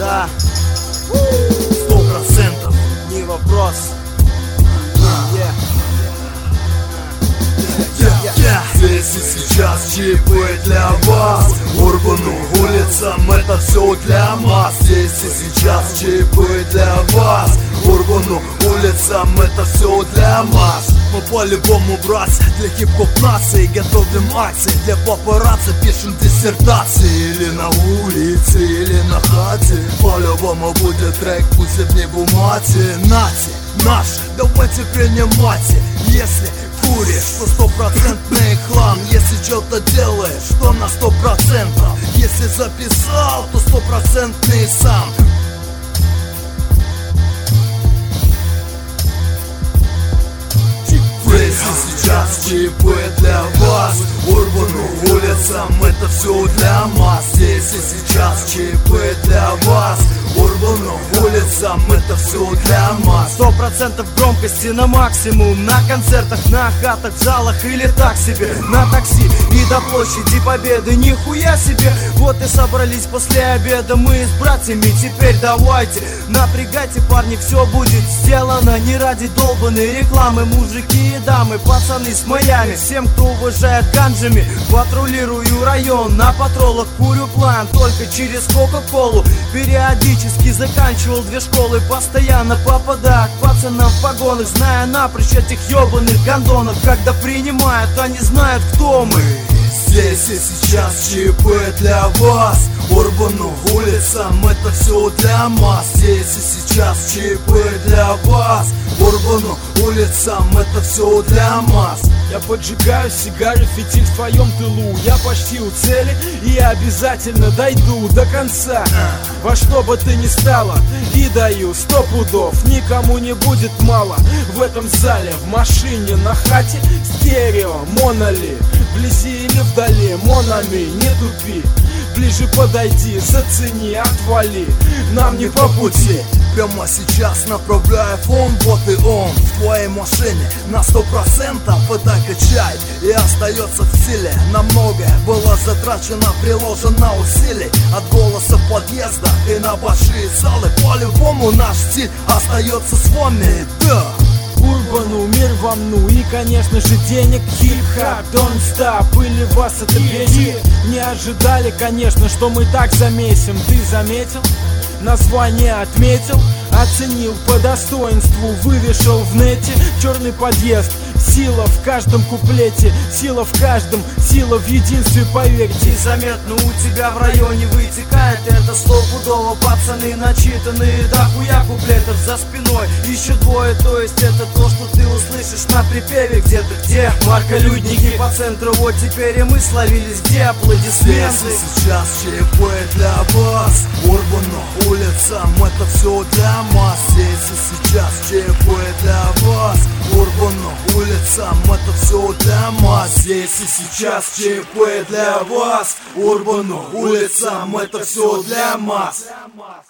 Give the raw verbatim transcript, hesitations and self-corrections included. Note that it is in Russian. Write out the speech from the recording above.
Да, сто процентов не вопрос. Yeah. Yeah, yeah. Здесь и сейчас чипы для вас. Урбану улицам это все для масс. Здесь и сейчас чипы для вас. Урбану улицам это все для масс. Мы по-любому братья для хип-хоп нации. Готовим акции для папарацци, пишем диссертации. Или на улице, или на хате. По-любому будет трек, пусть в небу мате. Нате, наши, давайте принимайте. Если куришь, то стопроцентный хлам. Если что-то делаешь, то на сто процентов. Если записал, то стопроцентный сам. Здесь и сейчас чипы для вас. Урбану улицам это все для масс. Здесь и сейчас чипы для вас. Урбану улицам это все для масс. Сто процентов громкости на максимум. На концертах, на хатах, в залах или так себе. На такси и до площади Победы. Нихуя себе. Вот и собрались после обеда мы с братьями. Теперь давайте, напрягайте, парни, все будет сделано. Не ради долбанной рекламы. Мужики и дамы, пацаны с маями. Всем, кто уважает ганджами, патрулирую район. На патролах курю план, только через кока-колу. Периодически заканчивал две школы. Постоянно попадая к пацанам в погонах. Зная напрочь этих ебаных гондонов. Когда принимают, они знают, кто мы. Здесь и сейчас чипы для вас. Урбану улицам это все для масс. Здесь и сейчас чипы для вас. Урбану улицам это все для масс. Я поджигаю сигару, фитиль в твоем тылу. Я почти у цели и обязательно дойду до конца. Во что бы ты ни стало, и даю сто пудов. Никому не будет мало в этом зале, в машине, на хате. Стерео, моноли, вблизи или вдали. Монами, не тупи, ближе подойди, зацени, отвали. Нам не по пути. Прямо сейчас направляю фон, вот и он в твоей машине на сто процентов это качает и остается в силе. На многое было затрачено, приложено усилий. От голоса подъезда и на большие залы. По-любому наш стиль остается с вами, да. Урбану, мир вам, ну и, конечно же, денег. Хип-хап, don't stop, или вас это бесит? Не ожидали, конечно, что мы так замесим. Ты заметил? Название отметил, оценил по достоинству, вывешал в нете. Черный подъезд, сила в каждом куплете, сила в каждом, сила в единстве, поверьте. Незаметно у тебя в районе вытекает это стопудово. Пацаны начитанные, да хуя куплетов за спиной. Еще двое, то есть это то, что ты услышишь на припеве где-то, где марколюдники по центру. Вот теперь и мы словились, где аплодисменты. Здесь и сейчас чипы для вас. Урбану улицам это все для масс. Здесь и сейчас чипы для вас. Урбану улицам это все для масс. Здесь и сейчас чипы для вас. Урбану улицам это все для масс.